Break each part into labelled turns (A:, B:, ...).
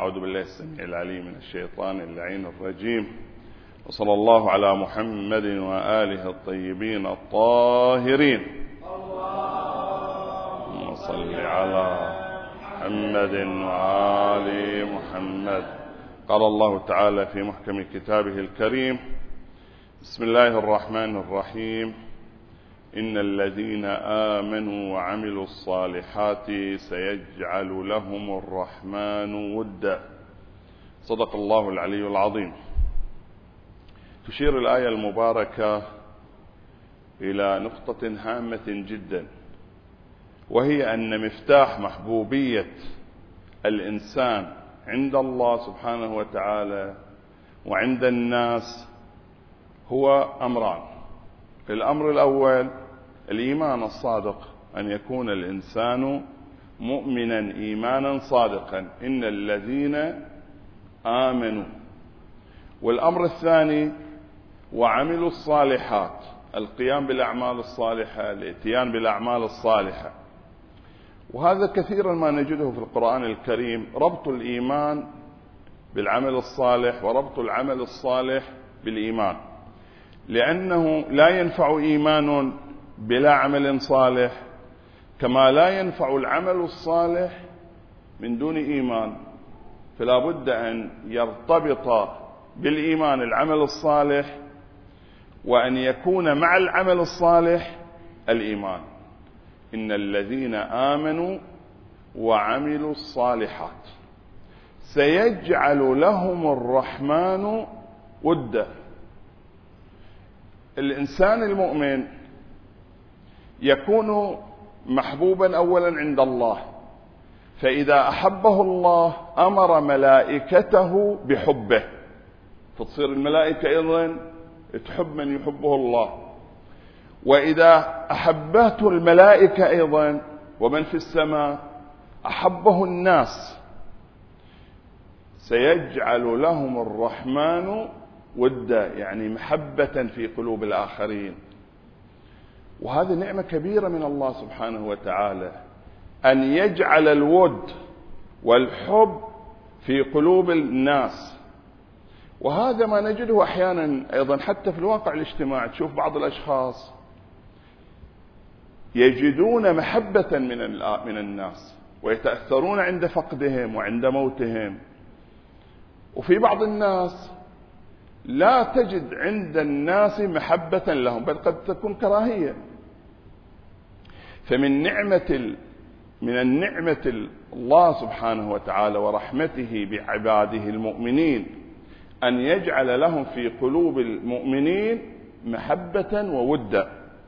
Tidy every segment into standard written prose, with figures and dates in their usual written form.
A: أعوذ بالله السميع العليم من الشيطان اللعين الرجيم، وصلى الله على محمد وآله الطيبين الطاهرين. اللهم صل على محمد وآل محمد. قال الله تعالى في محكم كتابه الكريم: بسم الله الرحمن الرحيم، إن الذين آمنوا وعملوا الصالحات سيجعل لهم الرحمن ودا. صدق الله العلي العظيم. تشير الآية المباركة إلى نقطة هامة جدا، وهي أن مفتاح محبوبية الإنسان عند الله سبحانه وتعالى وعند الناس هو أمران. الأمر الأول الإيمان الصادق، أن يكون الإنسان مؤمنا إيمانا صادقا، إن الذين آمنوا. والأمر الثاني وعملوا الصالحات، القيام بالأعمال الصالحة، الاتيان بالأعمال الصالحة. وهذا كثيرا ما نجده في القرآن الكريم، ربط الإيمان بالعمل الصالح وربط العمل الصالح بالإيمان، لأنه لا ينفع إيمان بلا عمل صالح، كما لا ينفع العمل الصالح من دون إيمان. فلا بد أن يرتبط بالإيمان العمل الصالح، وأن يكون مع العمل الصالح الإيمان. إن الذين آمنوا وعملوا الصالحات سيجعل لهم الرحمن ودا. الإنسان المؤمن يكون محبوبا أولا عند الله، فإذا أحبه الله أمر ملائكته بحبه، فتصير الملائكة أيضا تحب من يحبه الله. وإذا أحبته الملائكة أيضا ومن في السماء أحبه الناس، سيجعل لهم الرحمن ودا، يعني محبة في قلوب الآخرين. وهذه نعمة كبيرة من الله سبحانه وتعالى، أن يجعل الود والحب في قلوب الناس. وهذا ما نجده أحيانا أيضا حتى في الواقع الاجتماعي. تشوف بعض الأشخاص يجدون محبة من الناس ويتأثرون عند فقدهم وعند موتهم، وفي بعض الناس لا تجد عند الناس محبة لهم، بل قد تكون كراهية. فمن النعمة الله سبحانه وتعالى ورحمته بعباده المؤمنين أن يجعل لهم في قلوب المؤمنين محبة وودا.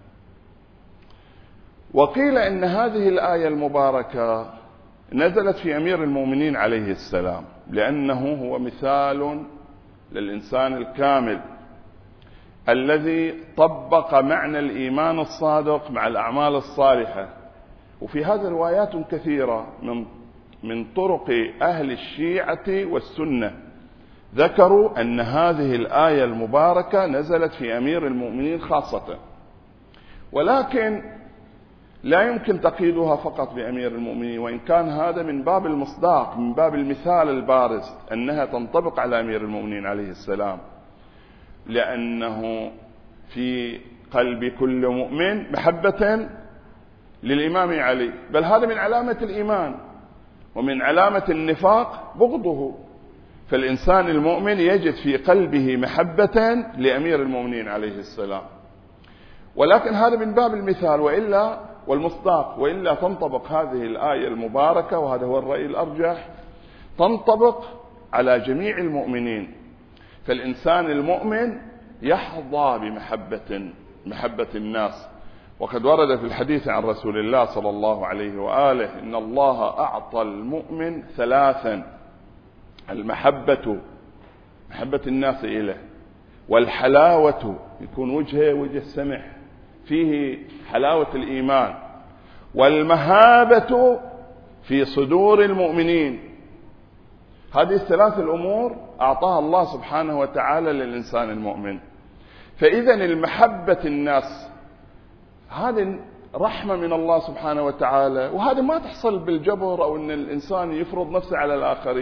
A: وقيل إن هذه الآية المباركة نزلت في أمير المؤمنين عليه السلام، لأنه هو مثال للإنسان الكامل الذي طبق معنى الإيمان الصادق مع الأعمال الصالحة. وفي هذه روايات كثيرة من طرق أهل الشيعة والسنة ذكروا أن هذه الآية المباركة نزلت في أمير المؤمنين خاصة، ولكن لا يمكن تقييدها فقط بأمير المؤمنين، وإن كان هذا من باب المصداق، من باب المثال البارز أنها تنطبق على أمير المؤمنين عليه السلام، لأنه في قلب كل مؤمن محبة للإمام علي، بل هذا من علامة الإيمان، ومن علامة النفاق بغضه. فالإنسان المؤمن يجد في قلبه محبة لأمير المؤمنين عليه السلام، ولكن هذا من باب المثال وإلا والمصداق، وإلا تنطبق هذه الآية المباركة، وهذا هو الرأي الأرجح، تنطبق على جميع المؤمنين. فالإنسان المؤمن يحظى بمحبة الناس. وقد ورد في الحديث عن رسول الله صلى الله عليه وآله: إن الله أعطى المؤمن ثلاثا: المحبة، محبة الناس إليه، والحلاوة، يكون وجهه وجه سمح فيه حلاوة الإيمان، والمهابة في صدور المؤمنين. هذه الثلاث الأمور أعطاها الله سبحانه وتعالى للإنسان المؤمن. فإذا المحبة الناس هذه رحمة من الله سبحانه وتعالى، وهذا ما تحصل بالجبر أو أن الإنسان يفرض نفسه على الآخرين،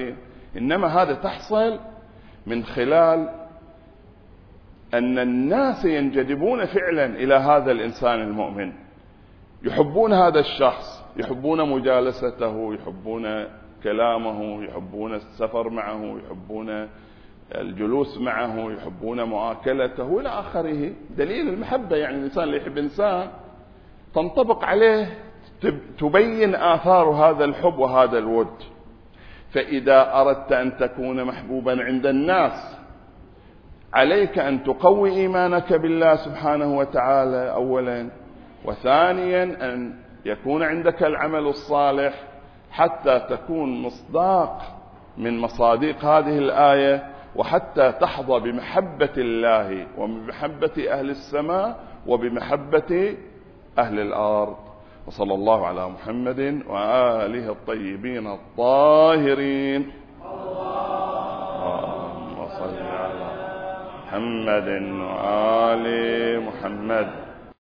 A: إنما هذا تحصل من خلال أن الناس ينجذبون فعلا إلى هذا الإنسان المؤمن، يحبون هذا الشخص، يحبون مجالسته، يحبون كلامه، يحبون السفر معه، يحبون الجلوس معه، يحبون مؤاكلته إلى آخره. دليل المحبة، يعني الإنسان اللي يحب إنسان تنطبق عليه، تبين آثار هذا الحب وهذا الود. فإذا أردت أن تكون محبوبا عند الناس عليك أن تقوي إيمانك بالله سبحانه وتعالى أولا، وثانيا أن يكون عندك العمل الصالح حتى تكون مصداق من مصاديق هذه الآية، وحتى تحظى بمحبة الله وبمحبة أهل السماء وبمحبة أهل الأرض. وصلى الله على محمد وآله الطيبين الطاهرين. اللهم صل على محمد وآل محمد.